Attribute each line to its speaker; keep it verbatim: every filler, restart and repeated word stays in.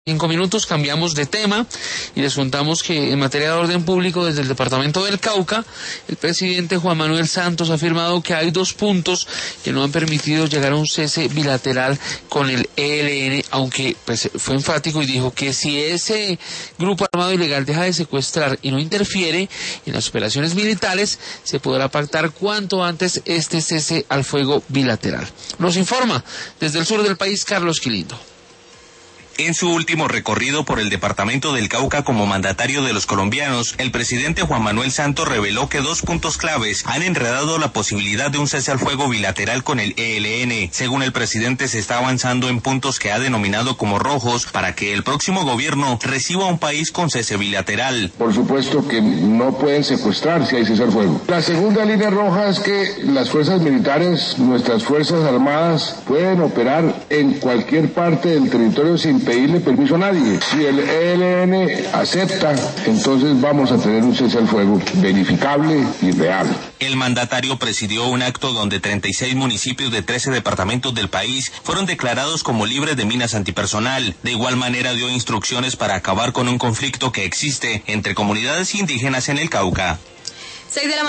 Speaker 1: Cinco minutos, cambiamos de tema y les contamos que en materia de orden público desde el departamento del Cauca, el presidente Juan Manuel Santos ha afirmado que hay dos puntos que no han permitido llegar a un cese bilateral con el E L N, aunque pues, fue enfático y dijo que si ese grupo armado ilegal deja de secuestrar y no interfiere en las operaciones militares, se podrá pactar cuanto antes este cese al fuego bilateral. Nos informa desde el sur del país Carlos Quilindo.
Speaker 2: En su último recorrido por el departamento del Cauca como mandatario de los colombianos, el presidente Juan Manuel Santos reveló que dos puntos claves han enredado la posibilidad de un cese al fuego bilateral con el E L N. Según el presidente, se está avanzando en puntos que ha denominado como rojos para que el próximo gobierno reciba un país con cese bilateral.
Speaker 3: Por supuesto que no pueden secuestrar si hay cese al fuego. La segunda línea roja es que las fuerzas militares, nuestras fuerzas armadas, pueden operar en cualquier parte del territorio sin pedirle permiso a nadie. Si el E L N acepta, entonces vamos a tener un cese al fuego verificable y real.
Speaker 2: El mandatario presidió un acto donde treinta y seis municipios de trece departamentos del país fueron declarados como libres de minas antipersonal. De igual manera dio instrucciones para acabar con un conflicto que existe entre comunidades indígenas en el Cauca.